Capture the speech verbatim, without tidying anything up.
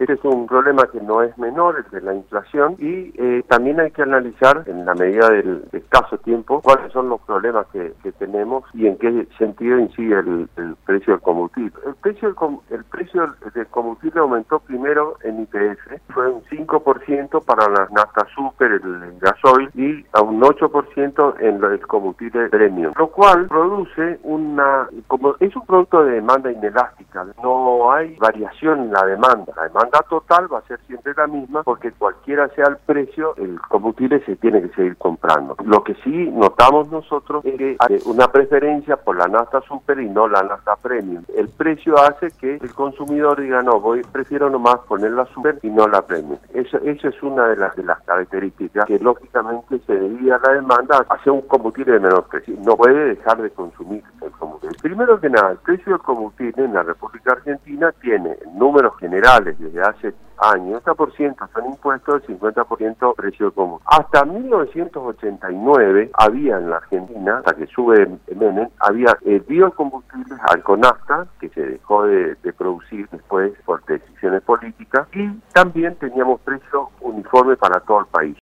Este es un problema que no es menor, el de la inflación, y eh, también hay que analizar, en la medida del escaso tiempo, cuáles son los problemas que, que tenemos y en qué sentido incide el, el precio del combustible. El precio del, com el precio del combustible aumentó primero en I P F, fue un cinco por ciento para las naftas super, el, el gasoil, y a un ocho por ciento en el combustible premium, lo cual produce una, como es un producto de demanda inelástica, no hay variación en la demanda, la demanda total va a ser siempre la misma porque cualquiera sea el precio, el combustible se tiene que seguir comprando. Lo que sí notamos nosotros es que hay una preferencia por la nafta super y no la nafta premium. El precio hace que el consumidor diga, no, voy prefiero nomás poner la super y no la premium. Eso, eso es una de las, de las características que lógicamente se debía a la demanda hacia un combustible de menor precio. No puede dejar de consumir el combustible. Primero que nada, el precio del combustible en la República Argentina tiene en números generales desde hace años, cincuenta por ciento son impuestos, el cincuenta por ciento precio de combustible. Hasta mil novecientos ochenta y nueve había en la Argentina, hasta que sube Menem, había eh, biocombustibles, alconafta, que se dejó de, de producir después por decisiones políticas, y también teníamos precio uniforme para todo el país.